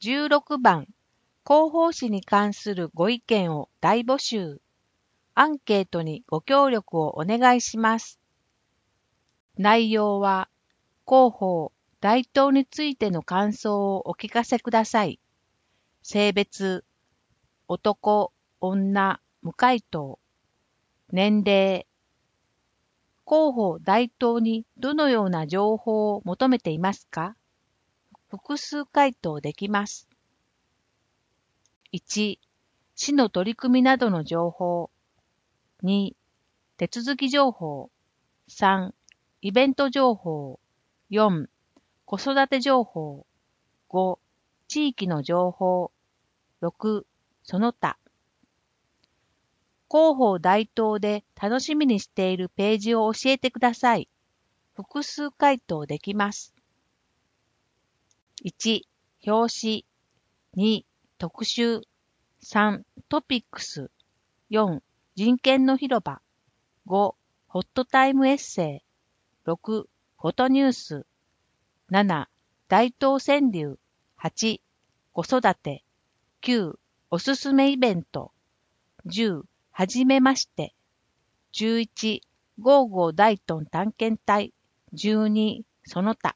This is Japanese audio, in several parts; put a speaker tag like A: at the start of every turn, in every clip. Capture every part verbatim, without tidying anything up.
A: じゅうろくばん、広報誌に関するご意見を大募集。アンケートにご協力をお願いします。内容は、広報、大東についての感想をお聞かせください。性別、男、女、無回答。年齢、広報、大東にどのような情報を求めていますか？複数回答できます。いち、市の取り組みなどの情報。に、手続き情報。さん、イベント情報。よん、子育て情報。ご、地域の情報。ろく、その他。広報大東で楽しみにしているページを教えてください。複数回答できます。いち、表紙。に、特集。さん、トピックス。よん、人権の広場。ご、ホットタイムエッセイ。ろく、フォトニュース。なな、大東川柳。はち、子育て。きゅう、おすすめイベント。じゅう、はじめまして。じゅういち、ゴーゴー大東探検隊。じゅうに、その他。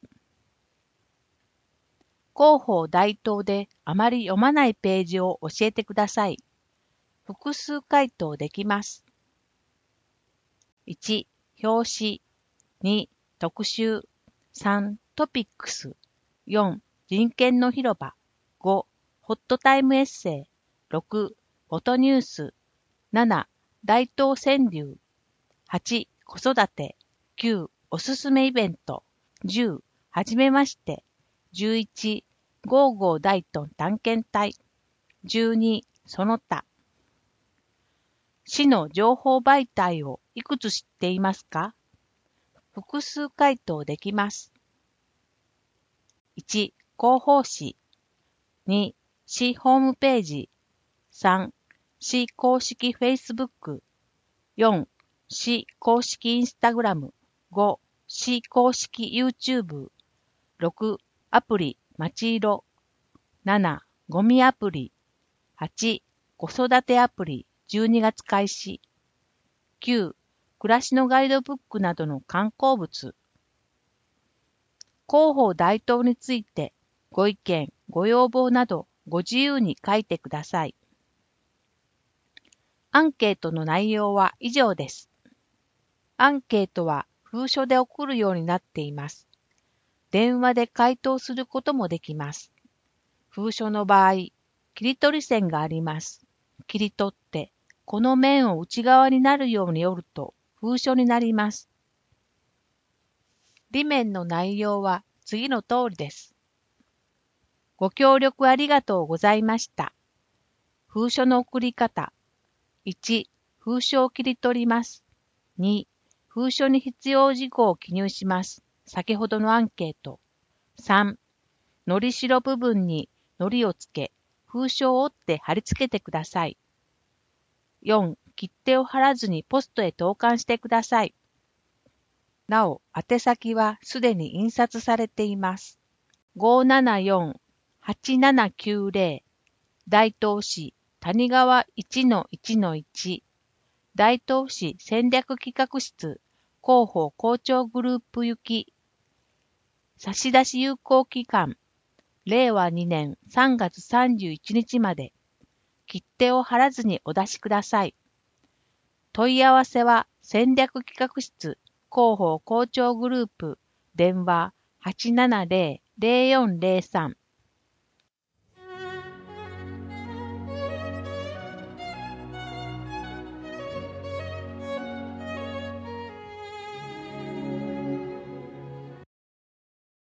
A: 広報大東であまり読まないページを教えてください。複数回答できます。いち、表紙。に、特集。さん、トピックス。よん、人権の広場。ご、ホットタイムエッセイ。ろく、フォトニュース。なな、大東川柳。はち、子育て。きゅう、おすすめイベント。じゅう、はじめまして。じゅういち、ゴーゴー大東探検隊。じゅうに、その他。市の情報媒体をいくつ知っていますか？複数回答できます。いち、広報誌。に、市ホームページ。さん、市公式 Facebook。よん、市公式 Instagram。ご、市公式 YouTube。ろく、アプリ、まちいろ。なな、ゴミアプリ。はち、子育てアプリ、じゅうにがつ開始。きゅう、暮らしのガイドブックなどの観光物。広報大東についてご意見、ご要望などご自由に書いてください。アンケートの内容は以上です。アンケートは封書で送るようになっています。電話で回答することもできます。封書の場合、切り取り線があります。切り取って、この面を内側になるように折ると封書になります。裏面の内容は次の通りです。ご協力ありがとうございました。封書の送り方。いち、封書を切り取ります。に、封書に必要事項を記入します。先ほどのアンケート。さん、のりしろ部分にのりをつけ、封書を折って貼り付けてください。よん、切手を貼らずにポストへ投函してください。なお、宛先はすでに印刷されています。ごーななよん、はちななきゅうぜろ、大東市谷川 いちのいちのいち、大東市戦略企画室広報校長グループ行き、差出有効期間、れいわにねんさんがつさんじゅういちにちまで、切手を貼らずにお出しください。問い合わせは戦略企画室広報校長グループ電話 はちななぜろ ぜろよんぜろさん